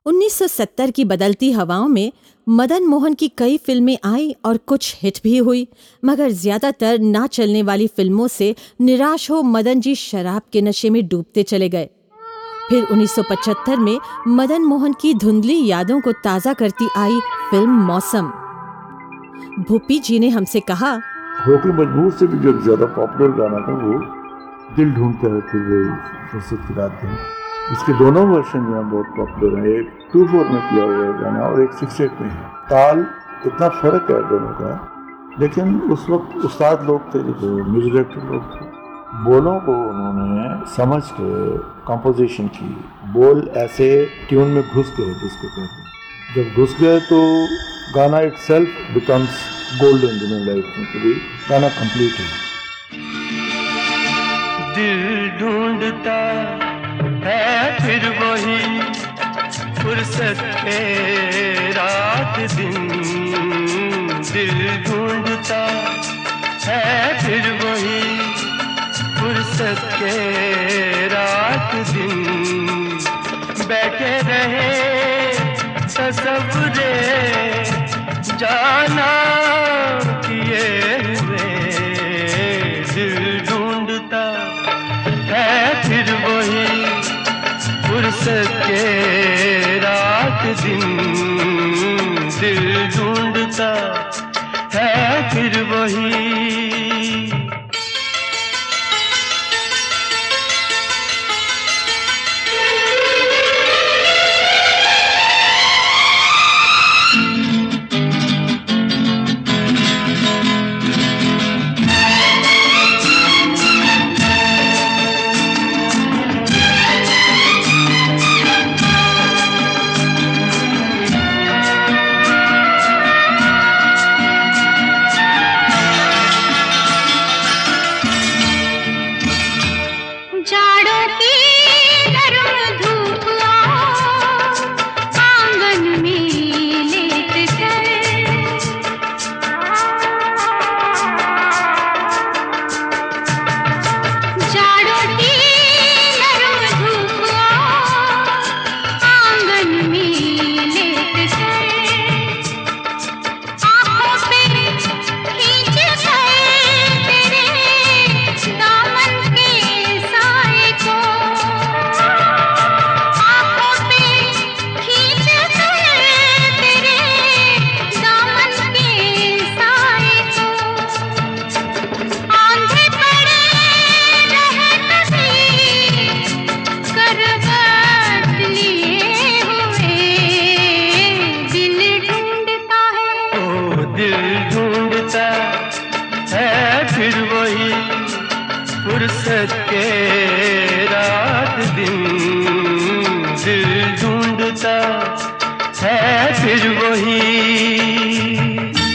1970 की बदलती हवाओं में मदन मोहन की कई फिल्में आई और कुछ हिट भी हुई, मगर ज्यादातर ना चलने वाली फिल्मों से निराश हो मदन जी शराब के नशे में डूबते चले गए। फिर 1975 में मदन मोहन की धुंधली यादों को ताज़ा करती आई फिल्म मौसम। भूपी जी ने हमसे कहा, होके मजबूर से भी जो ज़्यादा पॉपुलर गाना था वो दिल ढूंढता है फिर वो फुर्सत की रात है। इसके दोनों वर्जन जो हैं बहुत पॉपुलर हैं, एक 2/4 में किया हुआ है गाना और एक 6/8 में है। ताल इतना फ़र्क है दोनों का, लेकिन उस वक्त उस्ताद लोग थे, जो म्यूजिक डायरेक्टर लोग थे, बोलों को उन्होंने समझ के कंपोजिशन की, बोल ऐसे ट्यून में घुस गए जिसको कहते हैं। जब घुस गए तो गाना इटसेल्फ बिकम्स गोल्डन जिन्हें लाइफ में कभी गाना कंप्लीट है। दिल ढूंढता है फिर वही फुर्सत के रात दिन, दिल ढूंढता है फिर वही फुर्सत के रात दिन, बैठे रहे तसव्वुरे जाना किए हुए, दिल ढूंढता है फिर वही फुर्सत के रात दिन, दिल ढूंढता है फिर वही। फुर्सत के रात दिन, दिल ढूंढता है फिर वही।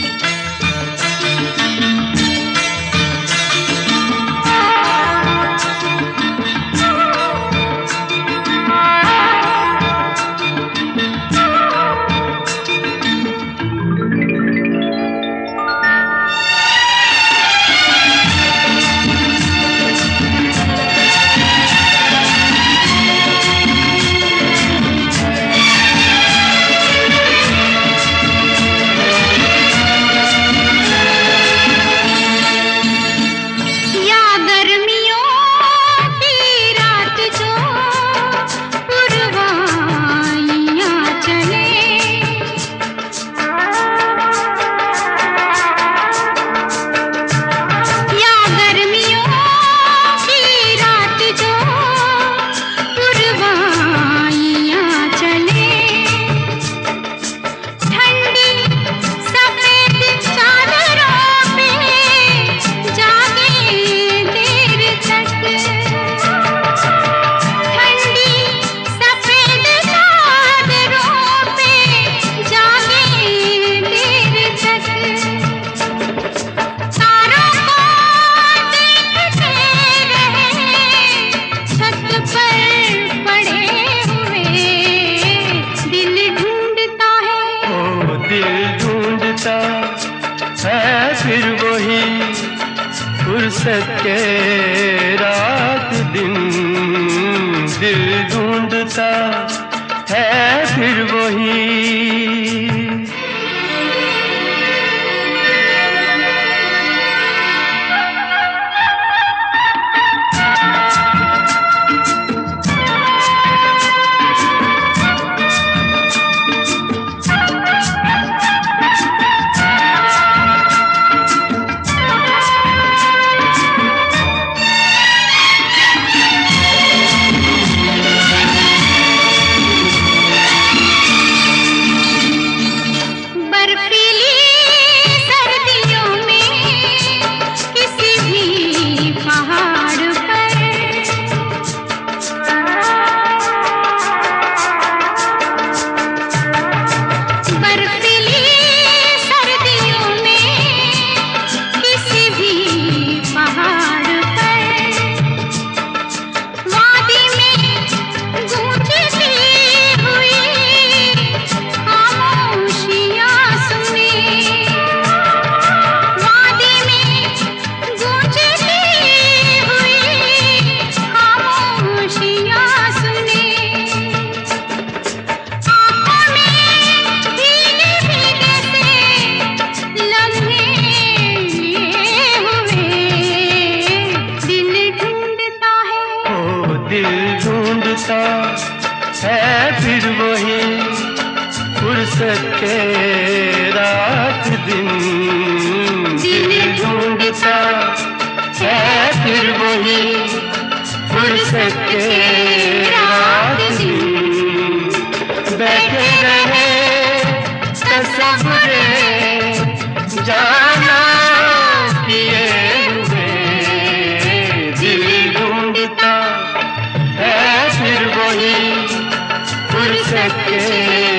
फिर वही फुर्सत के रात दिन, दिल ढूंढता है फिर वही। है फिर वही फुर्सत के रात दिन, दिल ढूंढता है फिर वही फुर्सत के रात दिन। बैठे रहे तसव्वुरे जाना किए हुए, दिल ढूंढता है फिर वही फुर्सत के